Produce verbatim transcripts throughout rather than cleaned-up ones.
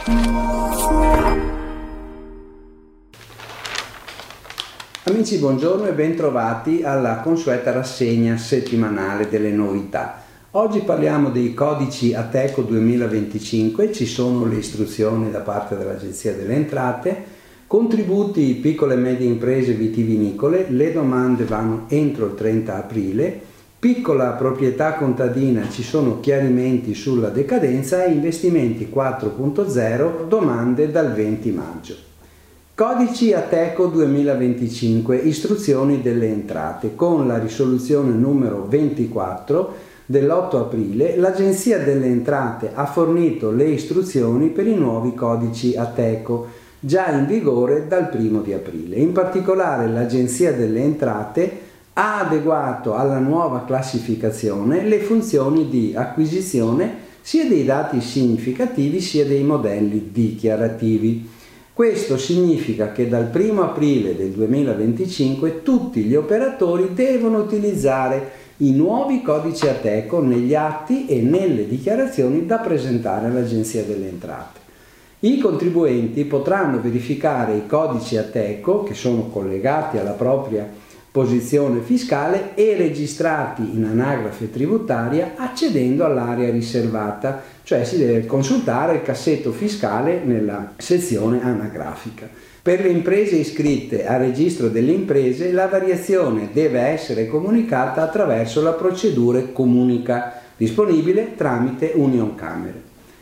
Amici, buongiorno e bentrovati alla consueta rassegna settimanale delle novità. Oggi parliamo dei codici Ateco duemilaventicinque, ci sono le istruzioni da parte dell'Agenzia delle Entrate, contributi piccole e medie imprese vitivinicole, le domande vanno entro il trenta aprile, piccola proprietà contadina, ci sono chiarimenti sulla decadenza e investimenti quattro punto zero, domande dal venti maggio. Codici Ateco duemilaventicinque, istruzioni delle entrate. Con la risoluzione numero ventiquattro dell'otto aprile, l'Agenzia delle Entrate ha fornito le istruzioni per i nuovi codici Ateco, già in vigore dal primo di aprile. In particolare l'Agenzia delle Entrate ha adeguato alla nuova classificazione le funzioni di acquisizione sia dei dati significativi sia dei modelli dichiarativi. Questo significa che dal primo aprile del duemilaventicinque tutti gli operatori devono utilizzare i nuovi codici Ateco negli atti e nelle dichiarazioni da presentare all'Agenzia delle Entrate. I contribuenti potranno verificare i codici Ateco che sono collegati alla propria posizione fiscale e registrati in anagrafe tributaria accedendo all'area riservata, cioè si deve consultare il cassetto fiscale nella sezione anagrafica. Per le imprese iscritte al registro delle imprese la variazione deve essere comunicata attraverso la procedura comunica, disponibile tramite Unioncamere.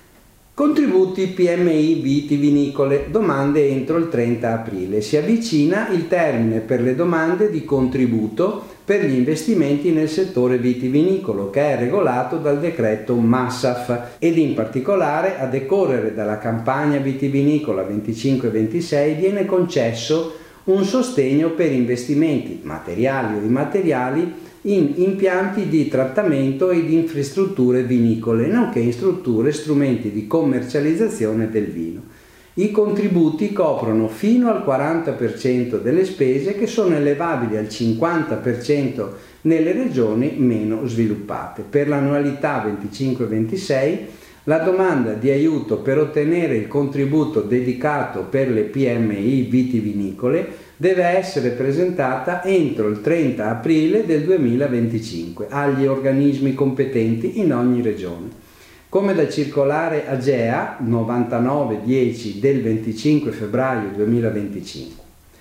Contributi P M I vitivinicole, domande entro il trenta aprile. Si avvicina il termine per le domande di contributo per gli investimenti nel settore vitivinicolo, che è regolato dal decreto MASAF ed in particolare a decorrere dalla campagna vitivinicola venticinque ventisei viene concesso un sostegno per investimenti materiali o immateriali in impianti di trattamento ed infrastrutture vinicole, nonché in strutture e strumenti di commercializzazione del vino. I contributi coprono fino al quaranta per cento delle spese che sono elevabili al cinquanta per cento nelle regioni meno sviluppate. Per l'annualità venticinque ventisei la domanda di aiuto per ottenere il contributo dedicato per le P M I vitivinicole deve essere presentata entro il trenta aprile del duemilaventicinque agli organismi competenti in ogni regione. Come da circolare AGEA novantanove dieci del venticinque febbraio duemilaventicinque.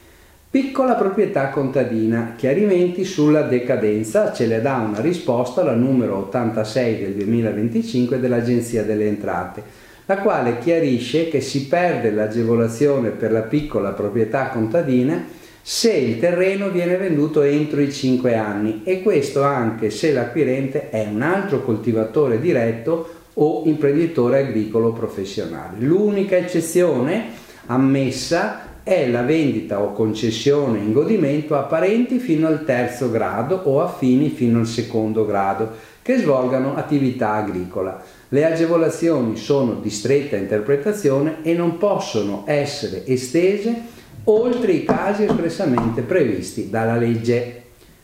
Piccola proprietà contadina, chiarimenti sulla decadenza, ce le dà una risposta la numero ottantasei del duemilaventicinque dell'Agenzia delle Entrate, la quale chiarisce che si perde l'agevolazione per la piccola proprietà contadina se il terreno viene venduto entro i cinque anni e questo anche se l'acquirente è un altro coltivatore diretto o imprenditore agricolo professionale. L'unica eccezione ammessa è la vendita o concessione in godimento a parenti fino al terzo grado o affini fino al secondo grado che svolgano attività agricola. Le agevolazioni sono di stretta interpretazione e non possono essere estese oltre i casi espressamente previsti dalla legge.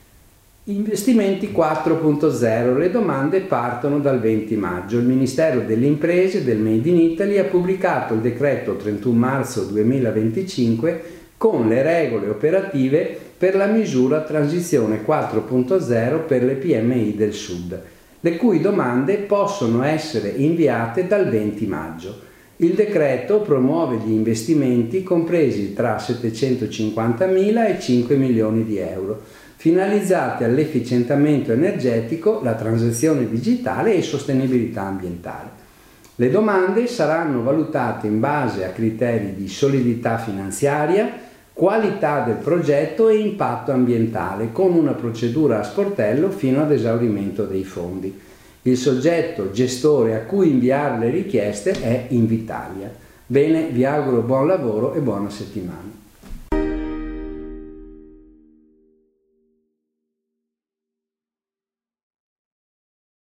Investimenti quattro punto zero. Le domande partono dal venti maggio. Il Ministero delle Imprese del Made in Italy ha pubblicato il decreto trentuno marzo duemilaventicinque con le regole operative per la misura Transizione quattro punto zero per le P M I del Sud, le cui domande possono essere inviate dal venti maggio. Il decreto promuove gli investimenti compresi tra settecentocinquantamila e cinque milioni di euro, finalizzati all'efficientamento energetico, la transizione digitale e sostenibilità ambientale. Le domande saranno valutate in base a criteri di solidità finanziaria, qualità del progetto e impatto ambientale, con una procedura a sportello fino ad esaurimento dei fondi. Il soggetto gestore a cui inviare le richieste è Invitalia. Bene, vi auguro buon lavoro e buona settimana.